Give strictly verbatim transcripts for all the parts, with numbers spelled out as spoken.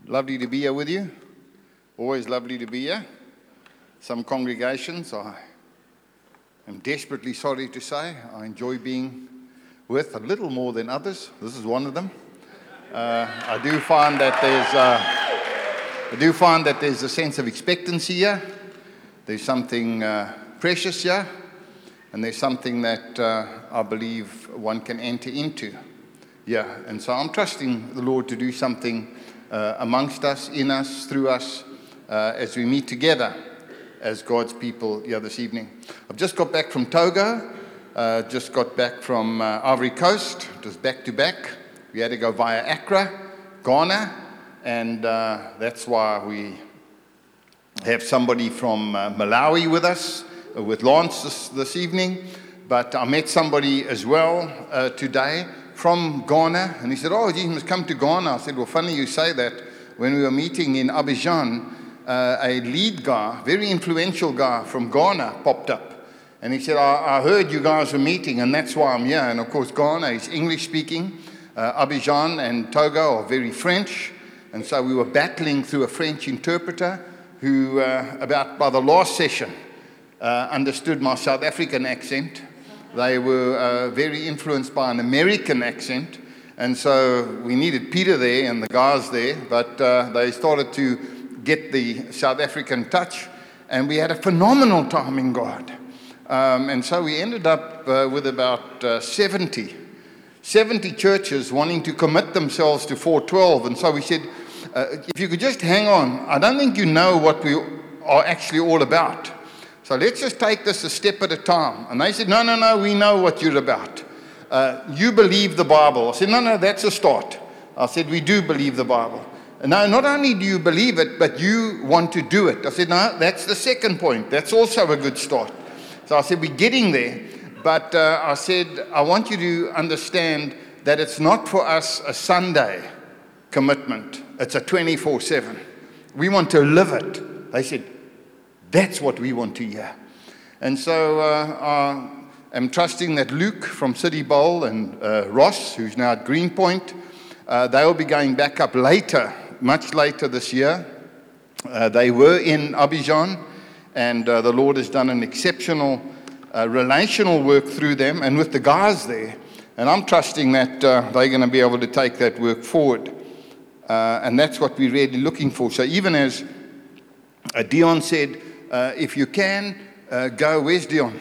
Lovely to be here with you. Always lovely to be here. Some congregations I am desperately sorry to say I enjoy being with a little more than others. This is one of them. Uh, I do find that there's uh, I do find that there's a sense of expectancy here. There's something uh, precious here, and there's something that uh, I believe one can enter into. Yeah, and so I'm trusting the Lord to do something uh, amongst us, in us, through us, uh, as we meet together as God's people here this evening. I've just got back from Togo, uh, just got back from uh, Ivory Coast. It was back to back. We had to go via Accra, Ghana, and uh, that's why we have somebody from uh, Malawi with us, uh, with Lance this, this evening. But I met somebody as well uh, today from Ghana, and he said, oh, you must come to Ghana. I said, well, funny you say that. When we were meeting in Abidjan, uh, a lead guy, very influential guy from Ghana popped up. And he said, I, I heard you guys were meeting, and that's why I'm here. And of course, Ghana is English-speaking. Uh, Abidjan and Togo are very French. And so we were battling through a French interpreter who, uh, about by the last session, uh, understood my South African accent. They were uh, very influenced by an American accent, and so we needed Peter there and the guys there, but uh, they started to get the South African touch, and we had a phenomenal time in God. Um, and so we ended up uh, with about uh, seventy, seventy churches wanting to commit themselves to four twelve, and so we said, uh, if you could just hang on, I don't think you know what we are actually all about. So let's just take this a step at a time. And they said, no, no, no, we know what you're about. Uh, you believe the Bible. I said, no, no, that's a start. I said, we do believe the Bible. And no, not only do you believe it, but you want to do it. I said, no, that's the second point. That's also a good start. So I said, we're getting there. But uh, I said, I want you to understand that it's not for us a Sunday commitment. It's a twenty-four seven. We want to live it. They said, that's what we want to hear. And so uh, I am trusting that Luke from City Bowl and uh, Ross, who's now at Greenpoint, uh, they'll be going back up later, much later this year. Uh, they were in Abidjan, and uh, the Lord has done an exceptional uh, relational work through them and with the guys there. And I'm trusting that uh, they're going to be able to take that work forward. Uh, and that's what we're really looking for. So even as uh, Dion said, Uh, if you can, uh, go. Where's Dion?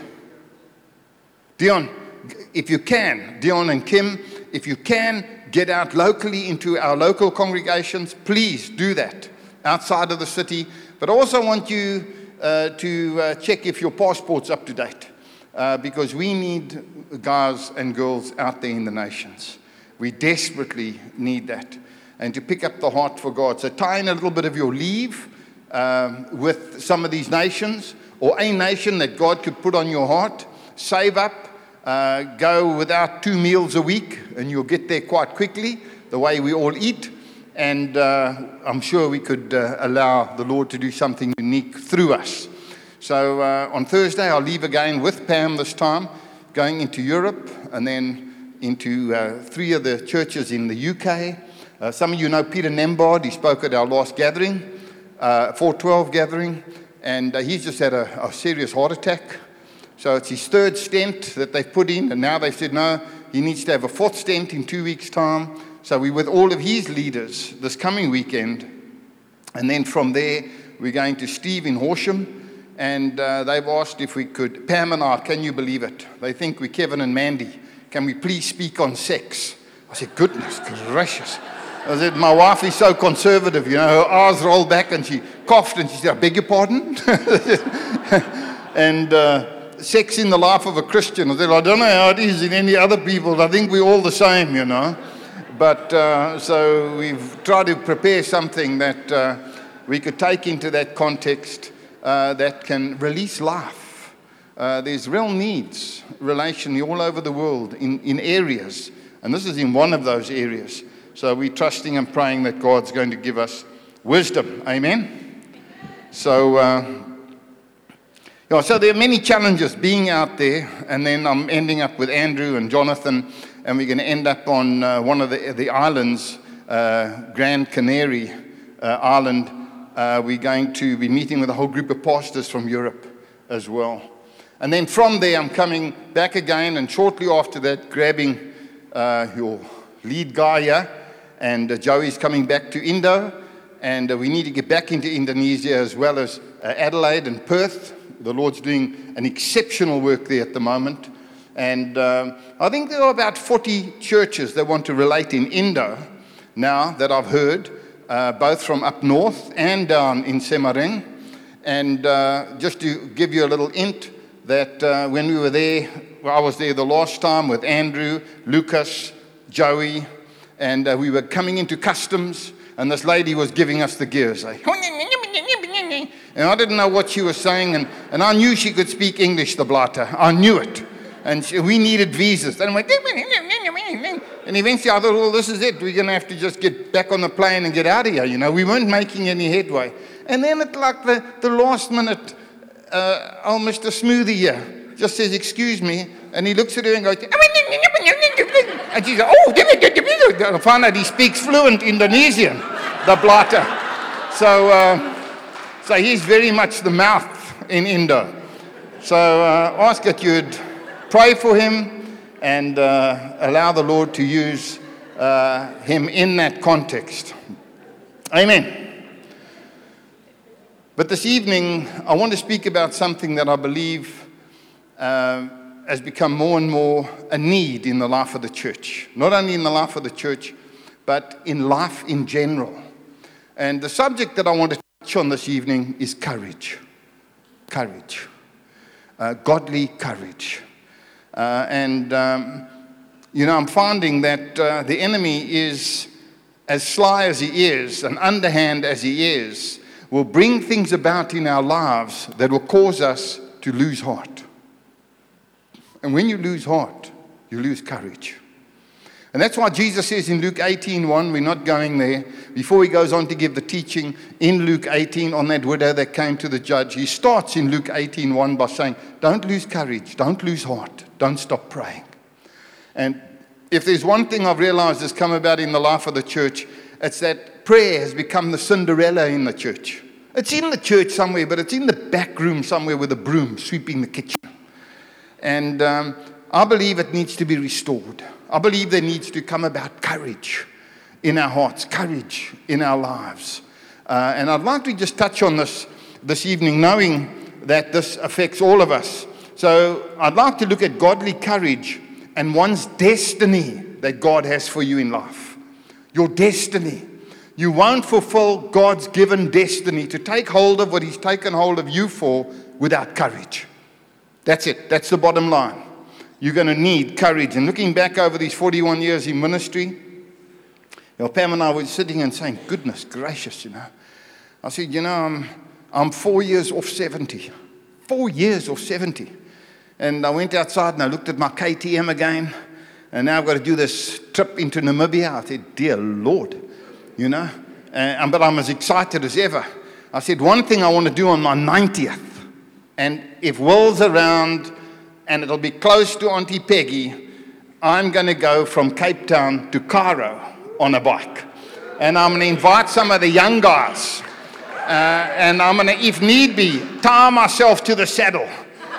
Dion, if you can, Dion and Kim, if you can, get out locally into our local congregations, please do that outside of the city. But I also want you uh, to uh, check if your passport's up to date, uh, because we need guys and girls out there in the nations. We desperately need that. And to pick up the heart for God. So tie in a little bit of your leave Um, with some of these nations, or a nation that God could put on your heart. Save up, uh, go without two meals a week, and you'll get there quite quickly, the way we all eat. And uh, I'm sure we could uh, allow the Lord to do something unique through us. So uh, on Thursday, I'll leave again with Pam this time, going into Europe, and then into uh, three of the churches in the U K. Uh, some of you know Peter Nembard. He spoke at our last gathering. Uh, four twelve gathering, and uh, he's just had a, a serious heart attack. So it's his third stent that they've put in, and now they've said, no, he needs to have a fourth stent in two weeks' time. So we're with all of his leaders this coming weekend. And then from there, we're going to Steve in Horsham, and uh, they've asked if we could, Pam and I, can you believe it? They think we're Kevin and Mandy. Can we please speak on sex? I said, goodness gracious. I said, my wife is so conservative, you know, her eyes rolled back and she coughed and she said, I beg your pardon? and uh, sex in the life of a Christian. I said, I don't know how it is in any other people. I think we're all the same, you know. But uh, so we've tried to prepare something that uh, we could take into that context uh, that can release life. Uh, there's real needs relationally all over the world in, in areas. And this is in one of those areas. So we're trusting and praying that God's going to give us wisdom. Amen? So, uh, you know, so there are many challenges being out there. And then I'm ending up with Andrew and Jonathan. And we're going to end up on uh, one of the, the islands, uh, Grand Canary, uh, Ireland. Uh, we're going to be meeting with a whole group of pastors from Europe as well. And then from there, I'm coming back again, and shortly after that, grabbing uh, your lead guy here, and uh, Joey's coming back to Indo, and uh, we need to get back into Indonesia as well as uh, Adelaide and Perth. The Lord's doing an exceptional work there at the moment. And um, I think there are about forty churches that want to relate in Indo now that I've heard, uh, both from up north and down in Semarang. And uh, just to give you a little hint, that uh, when we were there, well, I was there the last time with Andrew, Lucas, Joey, and uh, we were coming into customs, and this lady was giving us the gears. Eh? And I didn't know what she was saying, and, and I knew she could speak English, the blatter. I knew it. And she, we needed visas. And I went, and eventually I thought, well, this is it. We're going to have to just get back on the plane and get out of here. You know, we weren't making any headway. And then at like the, the last minute, uh, oh, Mister Smoothie here just says, excuse me. And he looks at her and goes, and she goes, oh, I find out he speaks fluent Indonesian, the blatter. So, uh, so he's very much the mouth in Indo. So uh, ask that you'd pray for him and uh, allow the Lord to use uh, him in that context. Amen. But this evening, I want to speak about something that I believe uh, has become more and more a need in the life of the church. Not only in the life of the church, but in life in general. And the subject that I want to touch on this evening is courage. Courage. Uh, godly courage. Uh, and, um, you know, I'm finding that uh, the enemy is, as sly as he is, and underhand as he is, will bring things about in our lives that will cause us to lose heart. And when you lose heart, you lose courage. And that's why Jesus says in Luke eighteen one, we're not going there, before he goes on to give the teaching in Luke eighteen on that widow that came to the judge, he starts in Luke eighteen one by saying, don't lose courage, don't lose heart, don't stop praying. And if there's one thing I've realized has come about in the life of the church, it's that prayer has become the Cinderella in the church. It's in the church somewhere, but it's in the back room somewhere with a broom sweeping the kitchen. And um, I believe it needs to be restored. I believe there needs to come about courage in our hearts, courage in our lives. Uh, and I'd like to just touch on this this evening, knowing that this affects all of us. So I'd like to look at godly courage and one's destiny that God has for you in life. Your destiny. You won't fulfill God's given destiny to take hold of what he's taken hold of you for without courage. That's it. That's the bottom line. You're going to need courage. And looking back over these forty-one years in ministry, you know, Pam and I were sitting and saying, goodness gracious, you know. I said, you know, I'm, I'm four years off seventy. Four years off seventy. And I went outside and I looked at my K T M again. And now I've got to do this trip into Namibia. I said, dear Lord, you know. Uh, but I'm as excited as ever. I said, one thing I want to do on my ninetieth. And if Will's around and it'll be close to Auntie Peggy, I'm going to go from Cape Town to Cairo on a bike. And I'm going to invite some of the young guys. Uh, and I'm going to, if need be, tie myself to the saddle.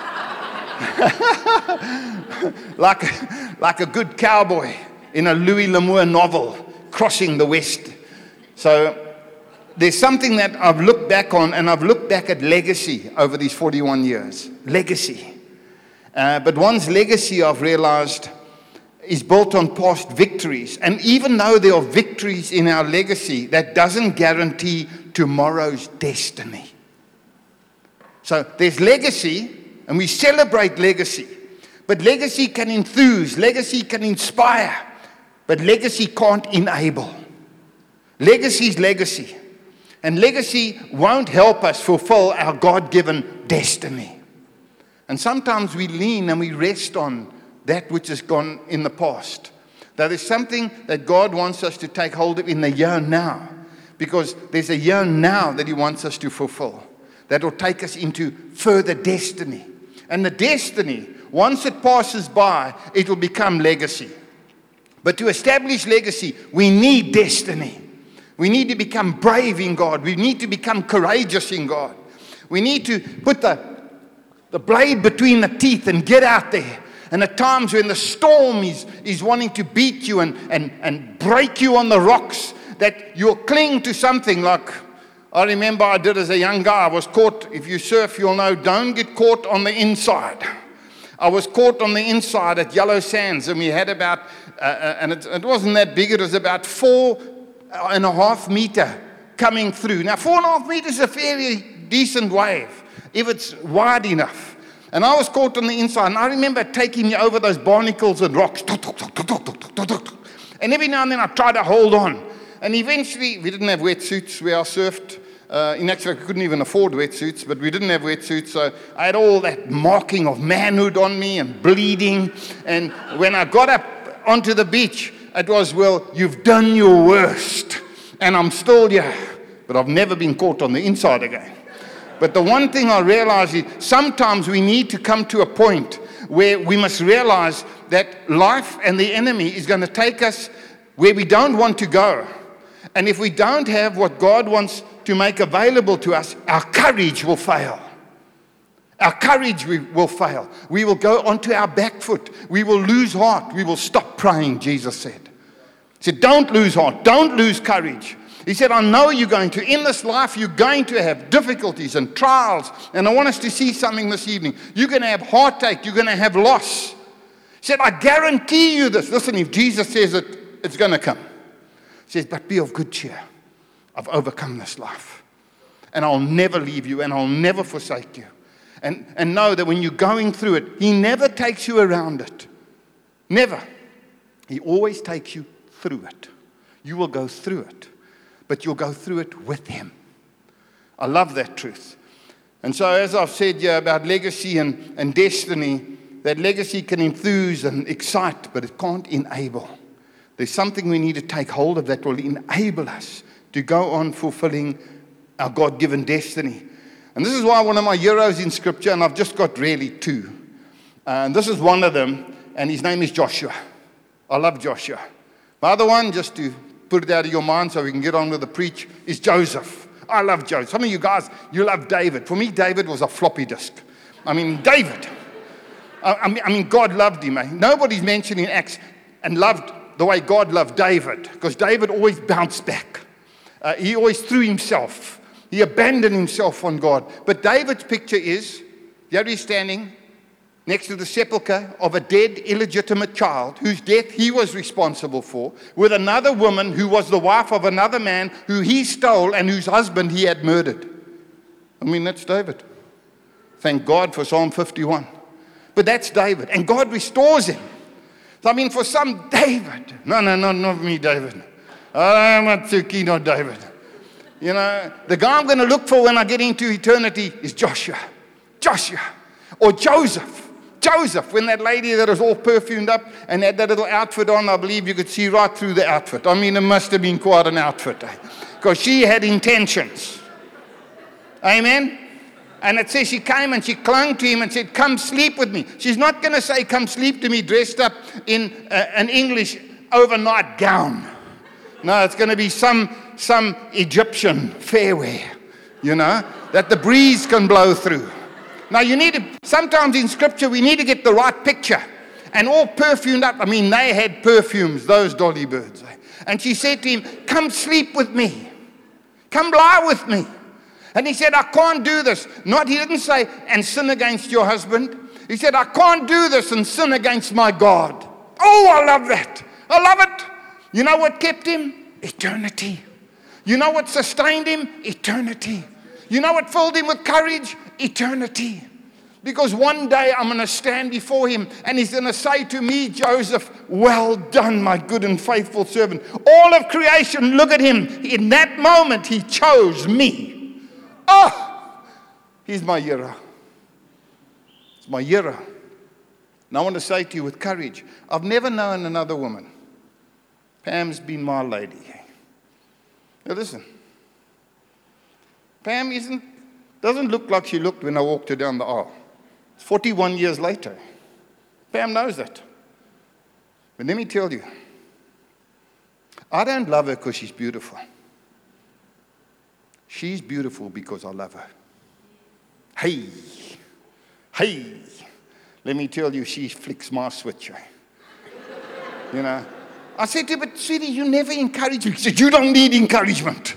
like, like a good cowboy in a Louis L'Amour novel, crossing the West. So there's something that I've looked back on, and I've looked back at legacy over these forty-one years. Legacy. Uh, but one's legacy, I've realized, is built on past victories. And even though there are victories in our legacy, that doesn't guarantee tomorrow's destiny. So there's legacy, and we celebrate legacy. But legacy can enthuse, legacy can inspire, but legacy can't enable. Legacy is legacy. And legacy won't help us fulfill our God-given destiny. And sometimes we lean and we rest on that which has gone in the past. That there's something that God wants us to take hold of in the year now. Because there's a year now that he wants us to fulfill. That will take us into further destiny. And the destiny, once it passes by, it will become legacy. But to establish legacy, we need destiny. We need to become brave in God. We need to become courageous in God. We need to put the, the blade between the teeth and get out there. And at times when the storm is, is wanting to beat you and, and, and break you on the rocks, that you'll cling to something. Like I remember I did as a young guy. I was caught, if you surf, you'll know, don't get caught on the inside. I was caught on the inside at Yellow Sands, and we had about, uh, and it, it wasn't that big, it was about four and a half meter coming through. Now, four and a half meters is a fairly decent wave, if it's wide enough. And I was caught on the inside, and I remember taking me over those barnacles and rocks. And every now and then I tried to hold on. And eventually, we didn't have wetsuits where I surfed. Uh, in actual fact, we couldn't even afford wetsuits, but we didn't have wetsuits, so I had all that marking of manhood on me and bleeding. And when I got up onto the beach, it was, well, you've done your worst, and I'm still here, but I've never been caught on the inside again. But the one thing I realize is sometimes we need to come to a point where we must realize that life and the enemy is going to take us where we don't want to go. And if we don't have what God wants to make available to us, our courage will fail. Our courage will fail. We will go onto our back foot. We will lose heart. We will stop praying, Jesus said. He said, don't lose heart. Don't lose courage. He said, I know you're going to, in this life, you're going to have difficulties and trials. And I want us to see something this evening. You're going to have heartache. You're going to have loss. He said, I guarantee you this. Listen, if Jesus says it, it's going to come. He says, but be of good cheer. I've overcome this life. And I'll never leave you, and I'll never forsake you. And, and know that when you're going through it, He never takes you around it. Never. He always takes you through it. You will go through it, but you'll go through it with Him. I love that truth. And so as I've said here about legacy and, and destiny, that legacy can enthuse and excite, but it can't enable. There's something we need to take hold of that will enable us to go on fulfilling our God-given destiny. And this is why one of my heroes in Scripture, and I've just got really two. Uh, and this is one of them, and his name is Joshua. I love Joshua. My other one, just to put it out of your mind so we can get on with the preach, is Joseph. I love Joseph. Some of you guys, you love David. For me, David was a floppy disk. I mean, David. I, I, mean, I mean, God loved him. Eh? Nobody's mentioning Acts and loved the way God loved David, because David always bounced back. Uh, he always threw himself. He abandoned himself on God. But David's picture is, there he's standing next to the sepulchre of a dead, illegitimate child whose death he was responsible for, with another woman who was the wife of another man who he stole and whose husband he had murdered. I mean, that's David. Thank God for Psalm fifty-one. But that's David. And God restores him. So, I mean, for some, David. No, no, no, not me, David. I'm not too keen on David. You know, the guy I'm going to look for when I get into eternity is Joshua. Joshua. Or Joseph. Joseph, when that lady that was all perfumed up and had that little outfit on, I believe you could see right through the outfit. I mean, it must have been quite an outfit. Eh? Because she had intentions. Amen? And it says she came and she clung to him and said, come sleep with me. She's not going to say, come sleep to me dressed up in uh, an English overnight gown. No, it's going to be some some Egyptian fairwear, you know, that the breeze can blow through. Now, you need to, sometimes in Scripture, we need to get the right picture. And all perfumed up. I mean, they had perfumes, those dolly birds. And she said to him, come sleep with me. Come lie with me. And he said, I can't do this. Not, he didn't say, and sin against your husband. He said, I can't do this and sin against my God. Oh, I love that. I love it. You know what kept him? Eternity. You know what sustained him? Eternity. You know what filled him with courage? Eternity. Because one day I'm going to stand before him and he's going to say to me, Joseph, well done, my good and faithful servant. All of creation, look at him. In that moment, he chose me. Oh, he's my hero. It's my hero. And I want to say to you with courage, I've never known another woman. Pam's been my lady. Now listen, Pam isn't, doesn't look like she looked when I walked her down the aisle. It's forty-one years later. Pam knows that. But let me tell you, I don't love her because she's beautiful. She's beautiful because I love her. Hey, hey, let me tell you, she flicks my switch. Eh? You know, I said to her, but sweetie, you never encourage me. She said, you don't need encouragement.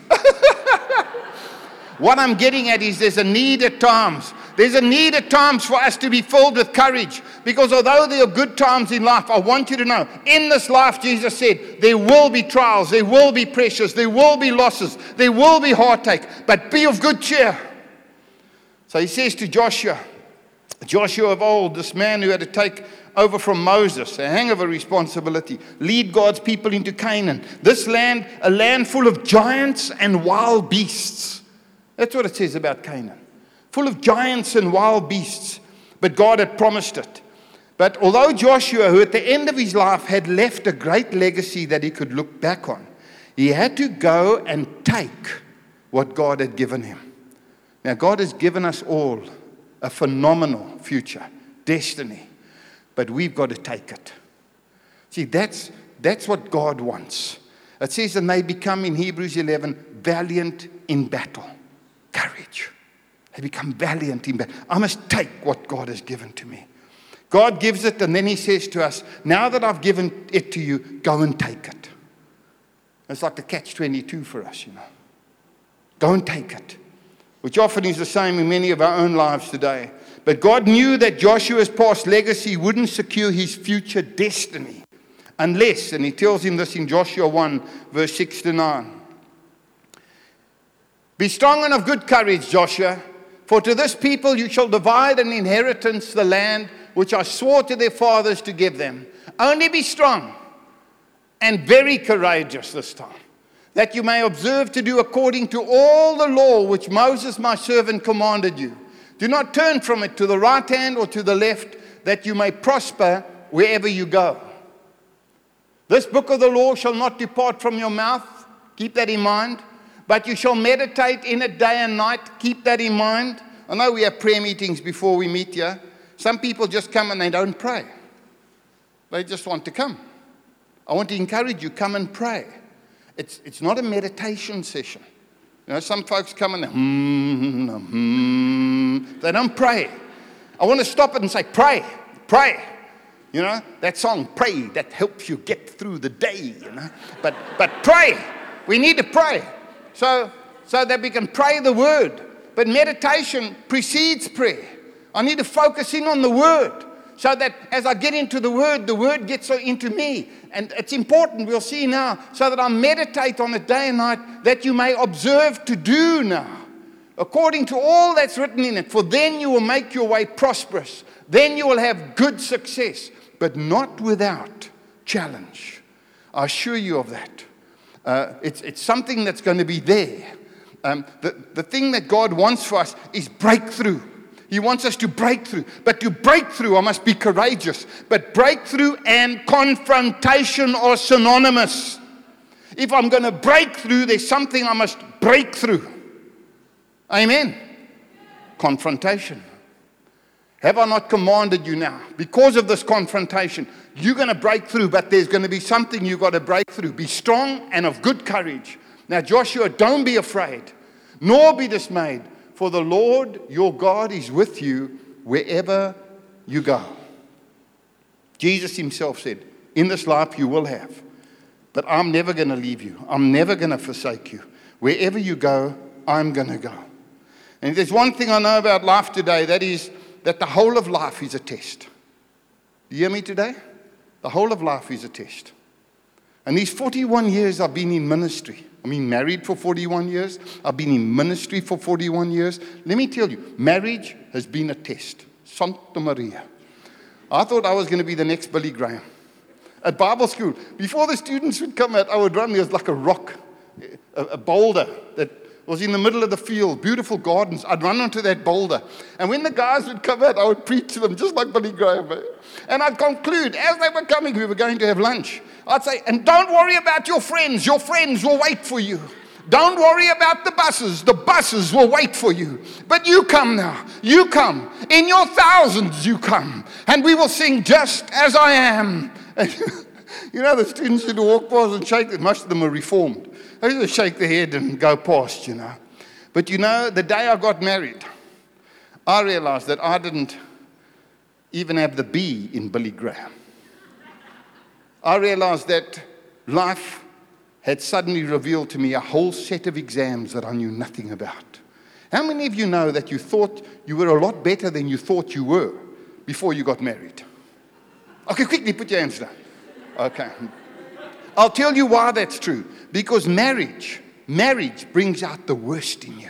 What I'm getting at is there's a need at times. There's a need at times for us to be filled with courage. Because although there are good times in life, I want you to know, in this life, Jesus said, there will be trials, there will be pressures, there will be losses, there will be heartache, but be of good cheer. So he says to Joshua, Joshua of old, this man who had to take over from Moses, a hang of a responsibility, lead God's people into Canaan. This land, a land full of giants and wild beasts. That's what it says about Canaan. Full of giants and wild beasts. But God had promised it. But although Joshua, who at the end of his life had left a great legacy that he could look back on, he had to go and take what God had given him. Now, God has given us all a phenomenal future, destiny, but we've got to take it. See, that's, that's what God wants. It says, and they become, in Hebrews eleven, valiant in battle. Courage. They become valiant in battle. I must take what God has given to me. God gives it, and then he says to us, now that I've given it to you, go and take it. It's like the catch twenty-two for us, you know. Go and take it. Which often is the same in many of our own lives today. But God knew that Joshua's past legacy wouldn't secure his future destiny unless, and he tells him this in Joshua one, verse six to nine. Be strong and of good courage, Joshua, for to this people you shall divide an inheritance, the land which I swore to their fathers to give them. Only be strong and very courageous this time, that you may observe to do according to all the law which Moses my servant commanded you. Do not turn from it to the right hand or to the left, that you may prosper wherever you go. This book of the law shall not depart from your mouth. Keep that in mind. But you shall meditate in it day and night. Keep that in mind. I know we have prayer meetings before we meet here. Some people just come and they don't pray. They just want to come. I want to encourage you, come and pray. It's, it's not a meditation session. You know, some folks come and they, hmm, hmm. They don't pray. I want to stop it and say, pray, pray. You know, that song, pray, that helps you get through the day, you know. But, but pray. We need to pray. So, so that we can pray the word. But meditation precedes prayer. I need to focus in on the word so that as I get into the word, the word gets into me. And it's important, we'll see now, so that I meditate on it day and night, that you may observe to do now, according to all that's written in it. For then you will make your way prosperous. Then you will have good success, but not without challenge. I assure you of that. Uh, it's, it's something that's going to be there. Um, the, the thing that God wants for us is breakthrough. He wants us to break through. But to break through, I must be courageous. But breakthrough and confrontation are synonymous. If I'm going to break through, there's something I must break through. Amen. Confrontation. Have I not commanded you now? Because of this confrontation, you're going to break through, but there's going to be something you've got to break through. Be strong and of good courage. Now, Joshua, don't be afraid, nor be dismayed, for the Lord your God is with you wherever you go. Jesus himself said, in this life you will have, but I'm never going to leave you. I'm never going to forsake you. Wherever you go, I'm going to go. And if there's one thing I know about life today, that is that the whole of life is a test. You hear me today? The whole of life is a test. And these forty-one years I've been in ministry. I've been married for forty-one years. I've been in ministry for forty-one years. Let me tell you, marriage has been a test. Santa Maria. I thought I was going to be the next Billy Graham. At Bible school, before the students would come out, I would run. There was like a rock, a, a boulder that was in the middle of the field, beautiful gardens. I'd run onto that boulder. And when the guys would come out, I would preach to them just like Billy Graham. And I'd conclude, as they were coming, we were going to have lunch. I'd say, and don't worry about your friends. Your friends will wait for you. Don't worry about the buses. The buses will wait for you. But you come now. You come. In your thousands, you come. And we will sing just as I am. You know, the students used to walk past and shake. Most of them are reformed. They used to shake their head and go past, you know. But you know, the day I got married, I realized that I didn't even have the B in Billy Graham. I realized that life had suddenly revealed to me a whole set of exams that I knew nothing about. How many of you know that you thought you were a lot better than you thought you were before you got married? Okay, quickly put your hands down. Okay. I'll tell you why that's true. Because marriage, marriage brings out the worst in you.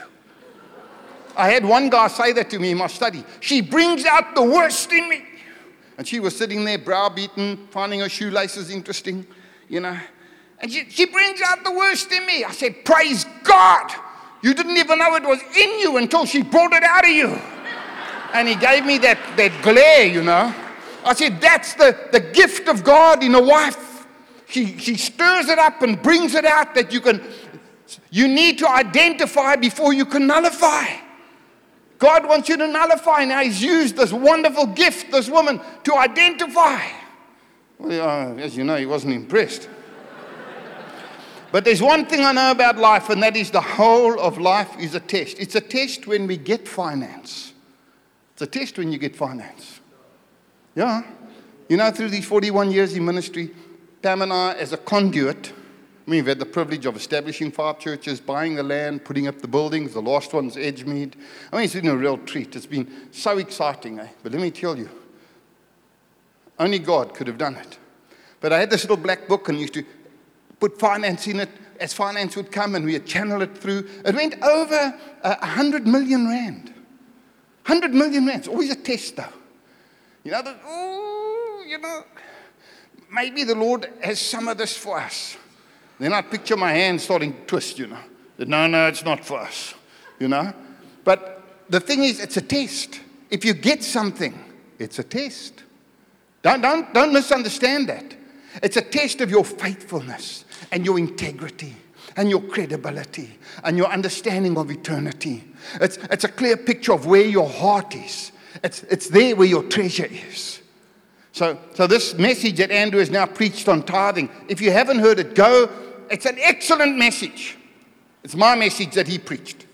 I had one guy say that to me in my study. She brings out the worst in me. And she was sitting there, browbeaten, finding her shoelaces interesting, you know. And she, she brings out the worst in me. I said, praise God. You didn't even know it was in you until she brought it out of you. And he gave me that, that glare, you know. I said, that's the, the gift of God in a wife. She, she stirs it up and brings it out that you can, you need to identify before you can nullify. God wants you to nullify. Now he's used this wonderful gift, this woman, to identify. Well, uh, as you know, he wasn't impressed. But there's one thing I know about life, and that is the whole of life is a test. It's a test when we get finance. It's a test when you get finance. Yeah. You know, through these forty-one years in ministry, Pam and I, as a conduit, I mean, we've had the privilege of establishing five churches, buying the land, putting up the buildings. The last one's Edgemead. I mean, it's been a real treat. It's been so exciting, eh? But let me tell you, only God could have done it. But I had this little black book and used to put finance in it as finance would come, and we would channel it through. It went over a uh, hundred million rand. Hundred million rand. It's always a test, though. You know, the, oh, you know, maybe the Lord has some of this for us. Then I picture my hand starting to twist, you know. That, no, no, it's not for us, you know. But the thing is, it's a test. If you get something, it's a test. Don't, don't, don't misunderstand that. It's a test of your faithfulness and your integrity and your credibility and your understanding of eternity. It's, it's a clear picture of where your heart is. It's, it's there where your treasure is. So, so this message that Andrew has now preached on tithing, if you haven't heard it, go. It's an excellent message. It's my message that he preached.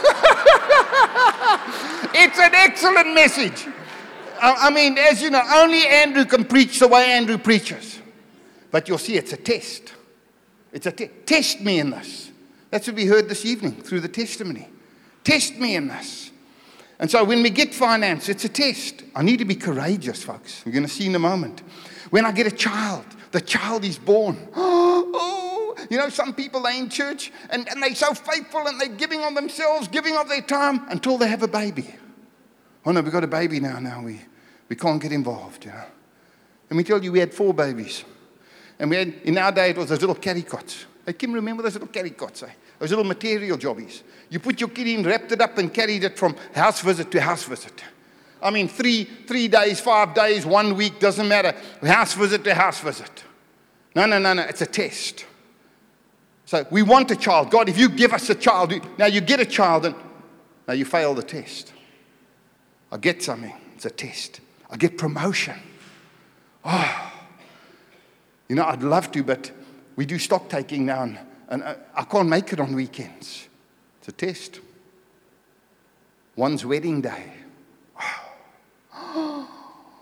It's an excellent message. I, I mean, as you know, only Andrew can preach the way Andrew preaches. But you'll see it's a test. It's a te- test me in this. That's what we heard this evening through the testimony. Test me in this. And so when we get finance, it's a test. I need to be courageous, folks. We're going to see in a moment. When I get a child, the child is born. Oh, oh. You know, some people, they're in church and, and they're so faithful and they're giving of themselves, giving of their time until they have a baby. Oh no, we've got a baby now. Now we, we can't get involved, you know. And we tell you we had four babies. And we had, in our day, it was those little carry cots. Hey, Kim, remember those little carry cots, eh? Those little material jobbies. You put your kid in, wrapped it up, and carried it from house visit to house visit. I mean, three, three days, five days, one week, doesn't matter. House visit to house visit. No, no, no, no, it's a test. So we want a child. God, if you give us a child, now you get a child, and now you fail the test. I get something, it's a test. I get promotion. Oh, you know, I'd love to, but we do stock taking now, and, and I can't make it on weekends. It's a test. One's wedding day. Oh.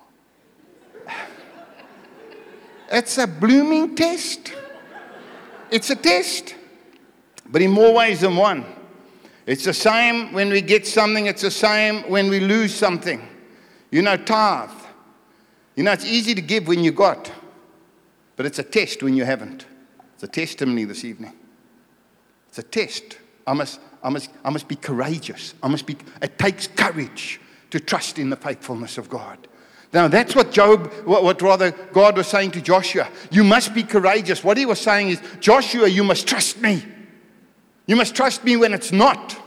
It's a blooming test. It's a test, but in more ways than one. It's the same when we get something. It's the same when we lose something. You know, tithe. You know, it's easy to give when you got, but it's a test when you haven't. It's a testimony this evening. It's a test. I must, I must, I must be courageous. I must be. It takes courage to trust in the faithfulness of God. Now, that's what Job, what, what rather God was saying to Joshua. You must be courageous. What he was saying is, Joshua, you must trust me. You must trust me when it's not.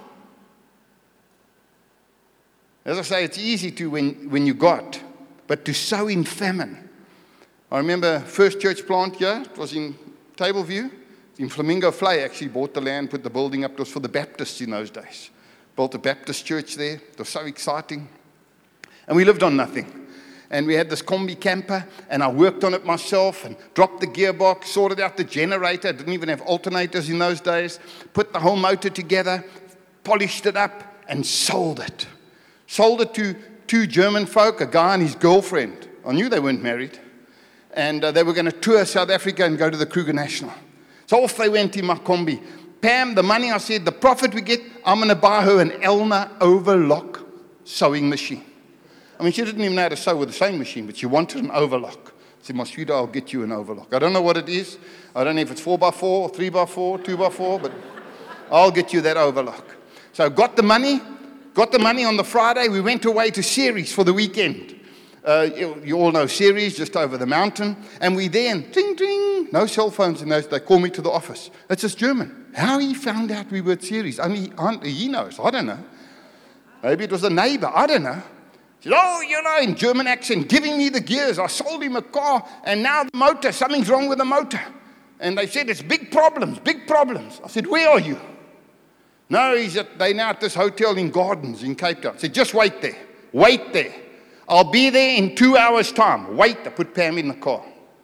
As I say, it's easy to when, when you got, but to sow in famine. I remember first church plant here, it was in Tableview. In Flamingo Flay, actually bought the land, put the building up. It was for the Baptists in those days. Built a Baptist church there. It was so exciting. And we lived on nothing. And we had this combi camper, and I worked on it myself and dropped the gearbox, sorted out the generator. I didn't even have alternators in those days. Put the whole motor together, polished it up, and sold it. Sold it to two German folk, a guy and his girlfriend. I knew they weren't married. And uh, they were going to tour South Africa and go to the Kruger National. So off they went in my combi. Pam, the money, I said, the profit we get, I'm going to buy her an Elna overlock sewing machine. I mean, she didn't even know how to sew with the sewing machine, but she wanted an overlock. I said, my sweetheart, I'll get you an overlock. I don't know what it is. I don't know if it's four by four, three by four, two by four, but I'll get you that overlock. So got the money, got the money on the Friday. We went away to Ceres for the weekend. Uh, you, you all know Ceres, just over the mountain. And we then, ding, ding, no cell phones in those. They call me to the office. It's just German. How he found out we were at Ceres? Only, only he knows. I don't know. Maybe it was a neighbor. I don't know. He said, oh, you know, in German accent, giving me the gears. I sold him a car, and now the motor, something's wrong with the motor. And they said, it's big problems, big problems. I said, where are you? No, he's at, they're now at this hotel in Gardens in Cape Town. I said, just wait there. Wait there. I'll be there in two hours' time. Wait. I put Pam in the car.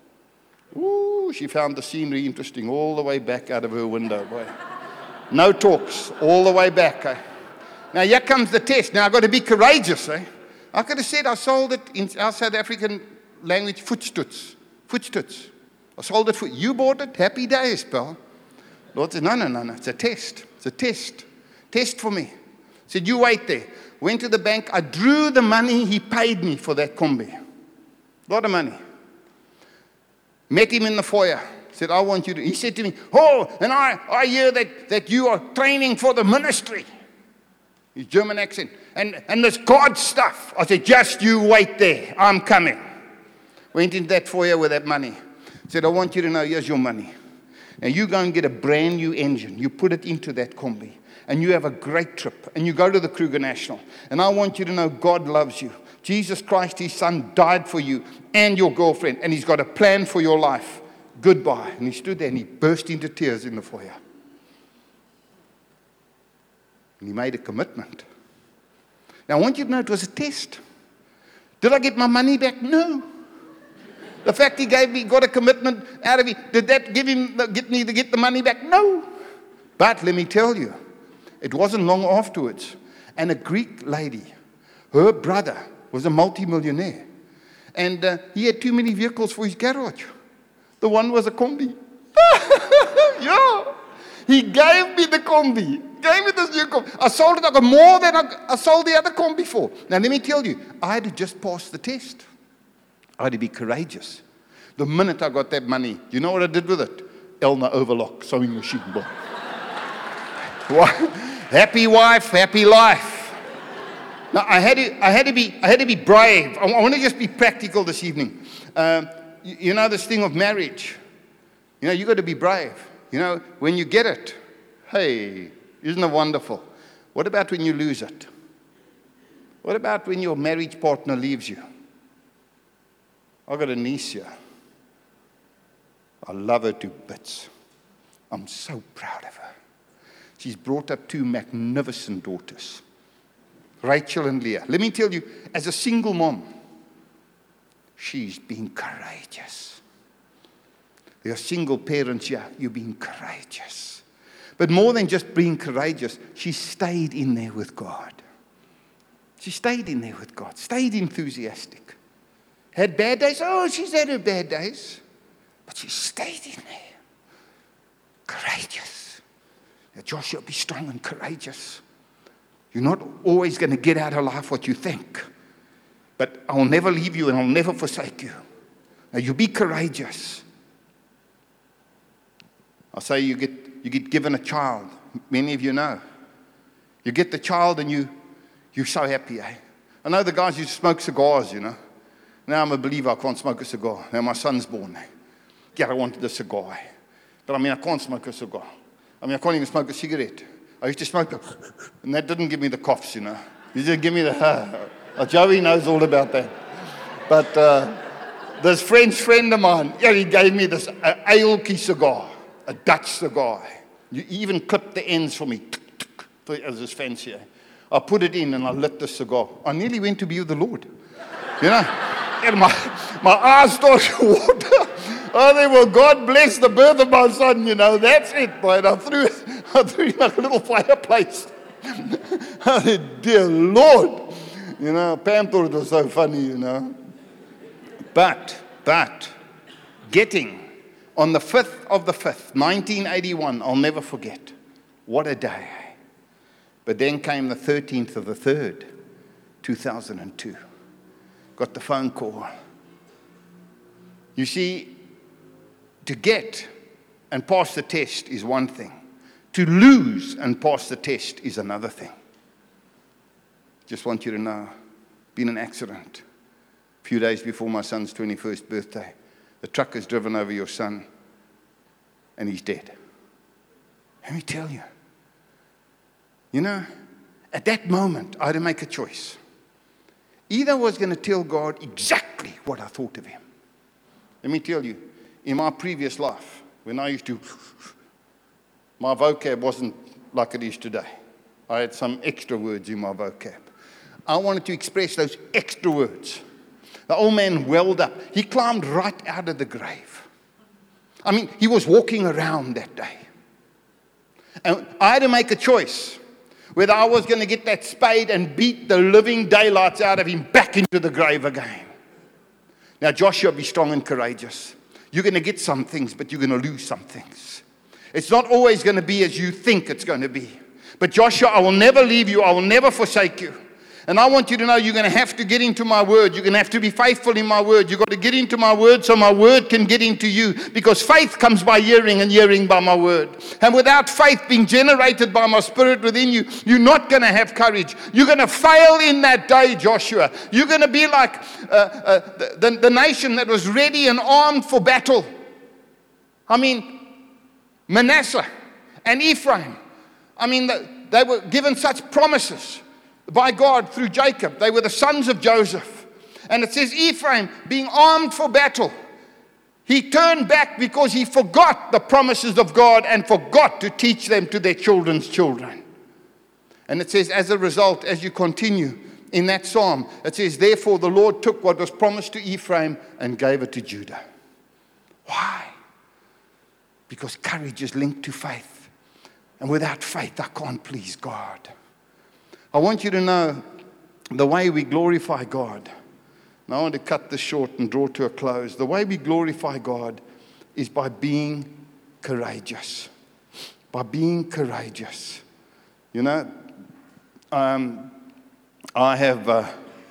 Ooh, she found the scenery interesting all the way back out of her window. Boy. No talks, all the way back. Eh? Now, here comes the test. Now, I've got to be courageous. Eh? I could have said I sold it in our South African language, voetstuts. Voetstuts. I sold it for you. Bought it. Happy days, pal. Lord said, no, no, no, no. It's a test. It's a test. Test for me. I said, you wait there. Went to the bank. I drew the money he paid me for that combi. A lot of money. Met him in the foyer. Said, I want you to. He said to me, oh, and I, I hear that, that you are training for the ministry. His German accent. And, and this God stuff. I said, just you wait there. I'm coming. Went into that foyer with that money. Said, I want you to know, here's your money. Now you go and get a brand new engine. You put it into that combi. And you have a great trip. And you go to the Kruger National. And I want you to know God loves you. Jesus Christ, his son, died for you and your girlfriend. And he's got a plan for your life. Goodbye. And he stood there and he burst into tears in the foyer. And he made a commitment. Now I want you to know it was a test. Did I get my money back? No. The fact he gave me, got a commitment out of it, did that give him, get me to get the money back? No. But let me tell you, it wasn't long afterwards. And a Greek lady, her brother was a multi-millionaire. And uh, he had too many vehicles for his garage. The one was a combi. Yeah. He gave me the combi. Gave me this new combi. I sold it. I got more than I, I sold the other combi for. Now, let me tell you, I had to just pass the test. I had to be courageous. The minute I got that money, you know what I did with it? Elna overlock sewing machine. Happy wife, happy life. Now I had to, I had to be, I had to be brave. I, I want to just be practical this evening. Um, you, you know this thing of marriage. You know you got to be brave. You know when you get it, hey, isn't it wonderful? What about when you lose it? What about when your marriage partner leaves you? I've got a niece here. I love her to bits. I'm so proud of her. She's brought up two magnificent daughters, Rachel and Leah. Let me tell you, as a single mom, she's been courageous. You're single parents here, you've been courageous. But more than just being courageous, she stayed in there with God. She stayed in there with God, stayed enthusiastic. Had bad days? Oh, she's had her bad days. But she stayed in there. Courageous. Now, Joshua, be strong and courageous. You're not always going to get out of life what you think. But I'll never leave you and I'll never forsake you. Now, you be courageous. I say you get, you get given a child. Many of you know. You get the child and you, you're so happy, eh? I know the guys who smoke cigars, you know. Now I'm a believer, I can't smoke a cigar. Now my son's born. Yeah, I wanted a cigar. But I mean, I can't smoke a cigar. I mean, I can't even smoke a cigarette. I used to smoke a, and that didn't give me the coughs, you know. He didn't give me the, uh, Joey knows all about that. But uh, this French friend of mine, yeah, he gave me this uh, Ailke cigar, a Dutch cigar. You even clipped the ends for me. As this fancy. I put it in and I lit the cigar. I nearly went to be with the Lord. You know? And my, my eyes started to water. Oh, they were, God bless the birth of my son, you know. That's it, boy. And I threw, I threw him like a little fireplace. I said, dear Lord. You know, Pam thought it was so funny, you know. But, but, getting on the fifth of the fifth, nineteen eighty-one, I'll never forget. What a day. But then came the thirteenth of the third, two thousand two. Got the phone call. You see, to get and pass the test is one thing. To lose and pass the test is another thing. Just want you to know, been an accident. A few days before my son's twenty-first birthday, the truck has driven over your son and he's dead. Let me tell you, you know, at that moment, I had to make a choice. Either I was going to tell God exactly what I thought of him. Let me tell you, in my previous life, when I used to, my vocab wasn't like it is today. I had some extra words in my vocab. I wanted to express those extra words. The old man welled up. He climbed right out of the grave. I mean, he was walking around that day. And I had to make a choice whether I was going to get that spade and beat the living daylights out of him back into the grave again. Now, Joshua, be strong and courageous. You're going to get some things, but you're going to lose some things. It's not always going to be as you think it's going to be. But Joshua, I will never leave you. I will never forsake you. And I want you to know you're going to have to get into my word. You're going to have to be faithful in my word. You've got to get into my word so my word can get into you. Because faith comes by hearing and hearing by my word. And without faith being generated by my spirit within you, you're not going to have courage. You're going to fail in that day, Joshua. You're going to be like uh, uh, the, the, the nation that was ready and armed for battle. I mean, Manasseh and Ephraim. I mean, they were given such promises by God through Jacob. They were the sons of Joseph. And it says Ephraim, being armed for battle, he turned back because he forgot the promises of God and forgot to teach them to their children's children. And it says, as a result, as you continue in that psalm, it says, therefore the Lord took what was promised to Ephraim and gave it to Judah. Why? Because courage is linked to faith. And without faith, I can't please God. I want you to know the way we glorify God. Now I want to cut this short and draw to a close. The way we glorify God is by being courageous. By being courageous. You know, um, I have uh,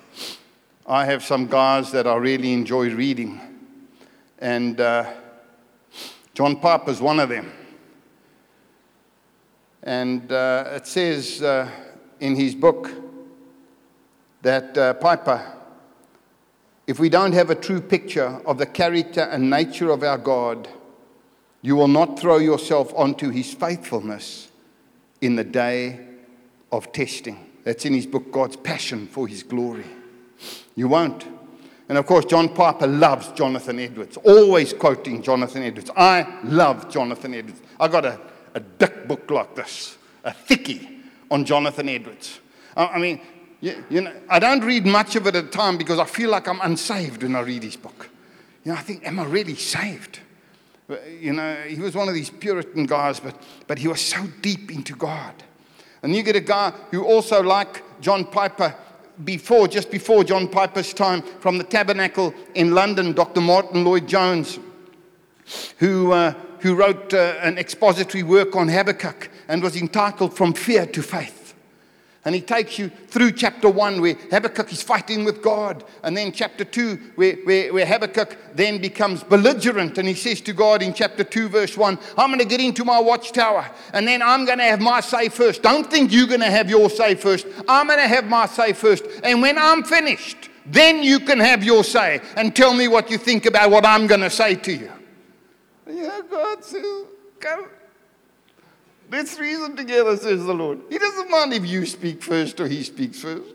I have some guys that I really enjoy reading. And uh, John Piper is one of them. And uh, it says Uh, in his book that uh, Piper, if we don't have a true picture of the character and nature of our God, you will not throw yourself onto his faithfulness in the day of testing. That's in his book, God's Passion for His Glory. You won't. And of course, John Piper loves Jonathan Edwards, always quoting Jonathan Edwards. I love Jonathan Edwards. I got a, a thick book like this, a thickie on Jonathan Edwards. I mean, you, you know, I don't read much of it at a time because I feel like I'm unsaved when I read his book. You know, I think, am I really saved? You know, he was one of these Puritan guys, but, but he was so deep into God. And you get a guy who also, like John Piper, before, just before John Piper's time, from the Tabernacle in London, Doctor Martin Lloyd-Jones, who uh, who wrote uh, an expository work on Habakkuk and was entitled From Fear to Faith. And he takes you through chapter one where Habakkuk is fighting with God. And then chapter two where, where, where Habakkuk then becomes belligerent. And he says to God in chapter two verse one, I'm going to get into my watchtower. And then I'm going to have my say first. Don't think you're going to have your say first. I'm going to have my say first. And when I'm finished, then you can have your say. And tell me what you think about what I'm going to say to you. You know, God says, come. Let's reason together, says the Lord. He doesn't mind if you speak first or he speaks first.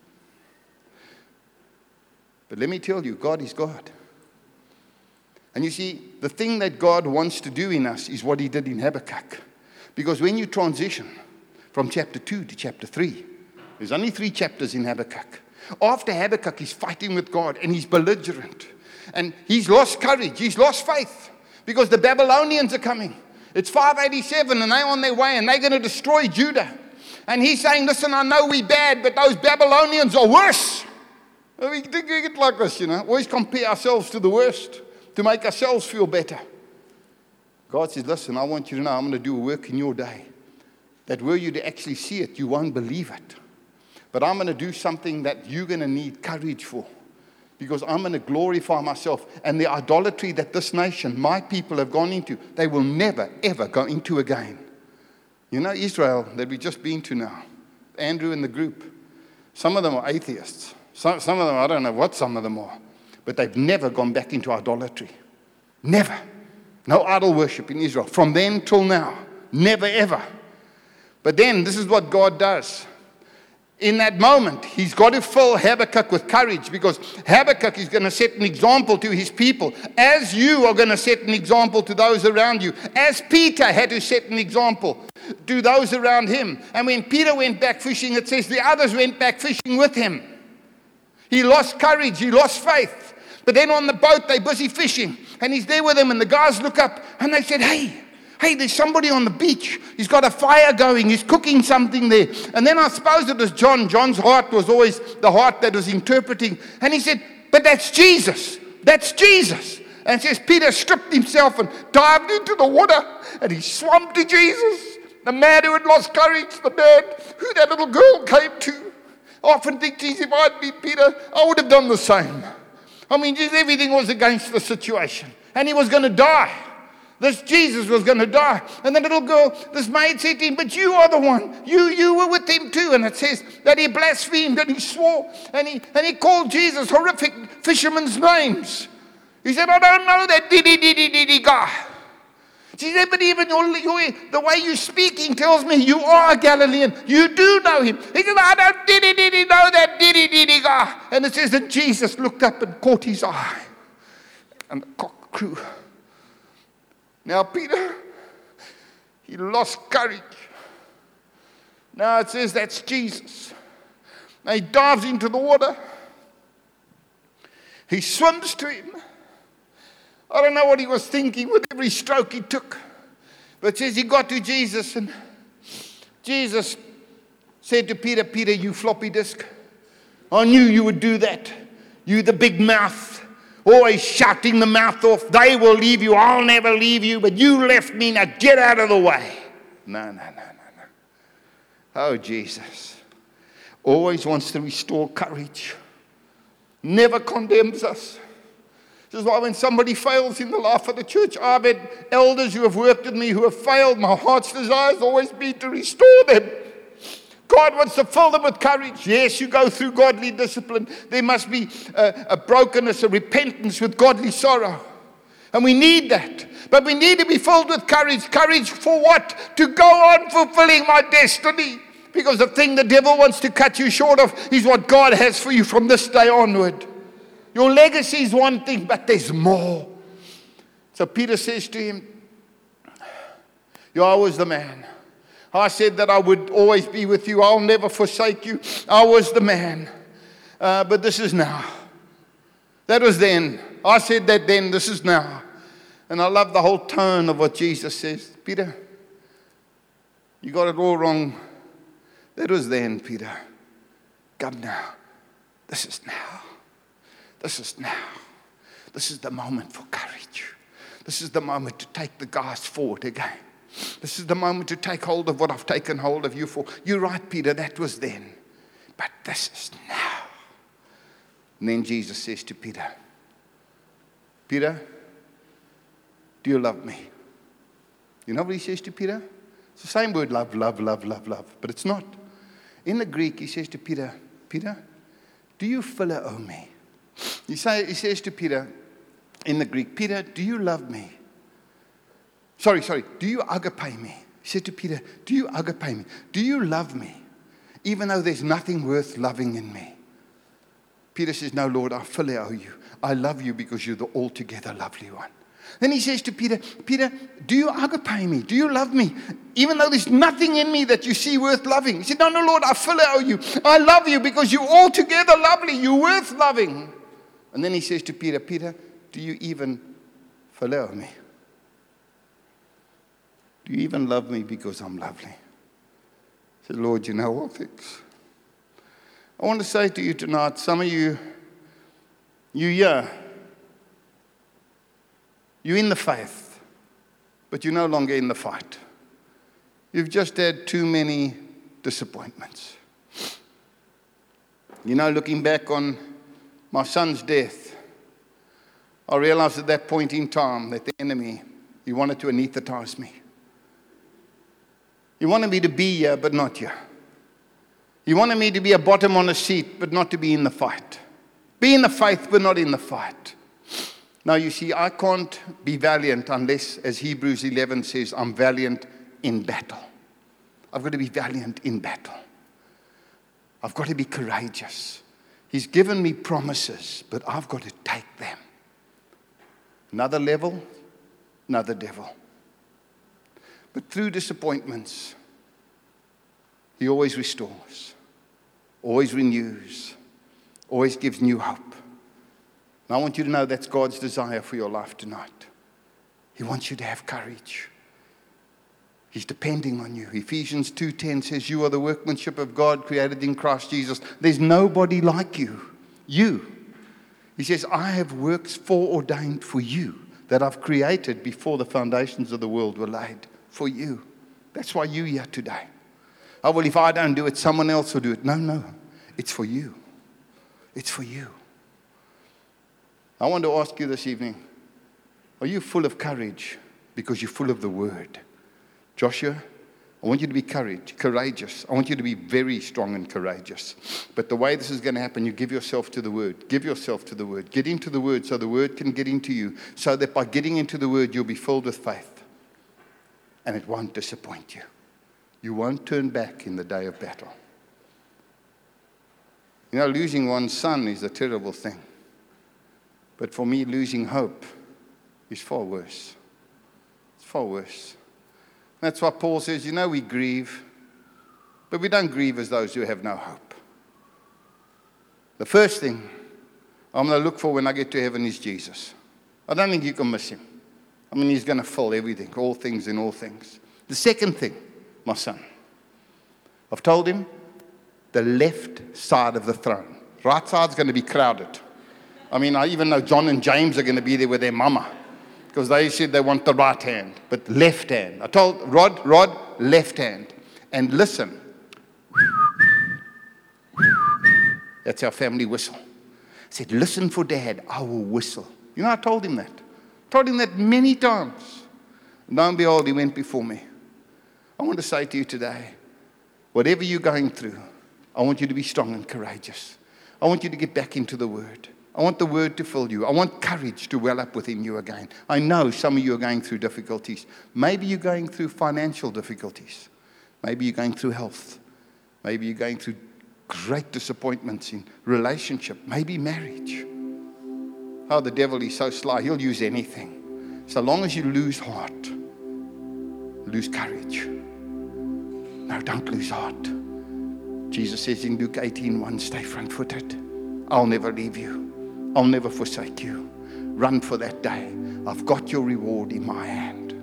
But let me tell you, God is God. And you see, the thing that God wants to do in us is what he did in Habakkuk. Because when you transition from chapter two to chapter three, there's only three chapters in Habakkuk. After Habakkuk, he's fighting with God and he's belligerent. And he's lost courage, he's lost faith. Because the Babylonians are coming. It's five eighty-seven and they're on their way and they're going to destroy Judah. And he's saying, listen, I know we're bad, but those Babylonians are worse. We get like this, you know. Always compare ourselves to the worst to make ourselves feel better. God says, listen, I want you to know I'm going to do a work in your day that were you to actually see it, you won't believe it. But I'm going to do something that you're going to need courage for, because I'm going to glorify myself. And the idolatry that this nation, my people, have gone into, they will never, ever go into again. You know, Israel, that we've just been to now, Andrew and the group, some of them are atheists. Some, some of them, I don't know what some of them are, but they've never gone back into idolatry. Never. No idol worship in Israel. From then till now. Never, ever. But then, this is what God does. In that moment, he's got to fill Habakkuk with courage, because Habakkuk is going to set an example to his people, as you are going to set an example to those around you, as Peter had to set an example to those around him. And when Peter went back fishing, it says the others went back fishing with him. He lost courage, he lost faith. But then on the boat, they're busy fishing, and he's there with them, and the guys look up, and they said, hey, Hey, there's somebody on the beach. He's got a fire going. He's cooking something there. And then I suppose it was John. John's heart was always the heart that was interpreting. And he said, but that's Jesus. That's Jesus. And it says Peter stripped himself and dived into the water. And he swam to Jesus. The man who had lost courage. The man who that little girl came to. I often think, geez, if I'd been Peter, I would have done the same. I mean, geez, everything was against the situation. And he was going to die. This Jesus was going to die. And the little girl, this maid said to him, but you are the one. You you were with him too. And it says that he blasphemed and he swore. And he, and he called Jesus horrific fishermen's names. He said, I don't know that diddy diddy diddy guy. She said, but even your, your, the way you're speaking tells me you are a Galilean. You do know him. He said, I don't diddy diddy know that diddy diddy guy. And it says that Jesus looked up and caught his eye. And the cock crew. Now, Peter, he lost courage. Now it says that's Jesus. Now he dives into the water. He swims to him. I don't know what he was thinking with every stroke he took. But it says he got to Jesus, and Jesus said to Peter, Peter, you floppy disk. I knew you would do that. You the big mouth. Always shutting the mouth off. They will leave you. I'll never leave you. But you left me. Now get out of the way. No, no, no, no, no. Oh, Jesus. Always wants to restore courage. Never condemns us. This is why when somebody fails in the life of the church, I've had elders who have worked with me who have failed. My heart's desire has always been to restore them. God wants to fill them with courage. Yes, you go through godly discipline. There must be a, a brokenness, a repentance with godly sorrow. And we need that. But we need to be filled with courage. Courage for what? To go on fulfilling my destiny. Because the thing the devil wants to cut you short of is what God has for you from this day onward. Your legacy is one thing, but there's more. So Peter says to him, I was the man. I said that I would always be with you. I'll never forsake you. I was the man. Uh, but this is now. That was then. I said that then. This is now. And I love the whole tone of what Jesus says. Peter, you got it all wrong. That was then, Peter. Come now. This is now. This is now. This is the moment for courage. This is the moment to take the guys forward again. This is the moment to take hold of what I've taken hold of you for. You're right, Peter, that was then. But this is now. And then Jesus says to Peter, Peter, do you love me? You know what he says to Peter? It's the same word, love, love, love, love, love. But it's not. In the Greek, he says to Peter, Peter, do you phileo me? He, say, he says to Peter, in the Greek, Peter, do you love me? Sorry, sorry, do you agape me? He said to Peter, do you agape me? Do you love me? Even though there's nothing worth loving in me. Peter says, no, Lord, I phileo you. I love you because you're the altogether lovely one. Then he says to Peter, Peter, do you agape me? Do you love me? Even though there's nothing in me that you see worth loving. He said, no, no, Lord, I phileo you. I love you because you're altogether lovely. You're worth loving. And then he says to Peter, Peter, do you even phileo me? Do you even love me because I'm lovely? Say, Lord, you know all things. I want to say to you tonight, some of you, you here, you're in the faith, but you're no longer in the fight. You've just had too many disappointments. You know, looking back on my son's death, I realized at that point in time that the enemy, he wanted to anesthetize me. He wanted me to be here, but not here. He wanted me to be a bottom on a seat, but not to be in the fight. Be in the faith, but not in the fight. Now, you see, I can't be valiant unless, as Hebrews eleven says, I'm valiant in battle. I've got to be valiant in battle. I've got to be courageous. He's given me promises, but I've got to take them. Another level, another devil. But through disappointments, He always restores, always renews, always gives new hope. And I want you to know that's God's desire for your life tonight. He wants you to have courage. He's depending on you. Ephesians two ten says, you are the workmanship of God created in Christ Jesus. There's nobody like you. You. He says, I have works foreordained for you that I've created before the foundations of the world were laid. For you. That's why you're here today. Oh, well, if I don't do it, someone else will do it. No, no. It's for you. It's for you. I want to ask you this evening, are you full of courage because you're full of the Word? Joshua, I want you to be courage, courageous. I want you to be very strong and courageous. But the way this is going to happen, you give yourself to the Word. Give yourself to the Word. Get into the Word so the Word can get into you. So that by getting into the Word, you'll be filled with faith. And it won't disappoint you. You won't turn back in the day of battle. You know, losing one's son is a terrible thing. But for me, losing hope is far worse. It's far worse. That's why Paul says, you know, we grieve, but we don't grieve as those who have no hope. The first thing I'm going to look for when I get to heaven is Jesus. I don't think you can miss him. I mean, he's going to fill everything, all things in all things. The second thing, my son. I've told him the left side of the throne. Right side's going to be crowded. I mean, I even know John and James are going to be there with their mama because they said they want the right hand, but left hand. I told Rod, Rod, left hand. And listen. That's our family whistle. I said, listen for Dad, I will whistle. You know, I told him that. Told him that many times. And lo and behold, he went before me. I want to say to you today, whatever you're going through, I want you to be strong and courageous. I want you to get back into the Word. I want the Word to fill you. I want courage to well up within you again. I know some of you are going through difficulties. Maybe you're going through financial difficulties. Maybe you're going through health. Maybe you're going through great disappointments in relationship. Maybe marriage. Oh, the devil is so sly. He'll use anything. So long as you lose heart, lose courage. No, don't lose heart. Jesus says in Luke eighteen one, stay front-footed. I'll never leave you. I'll never forsake you. Run for that day. I've got your reward in my hand.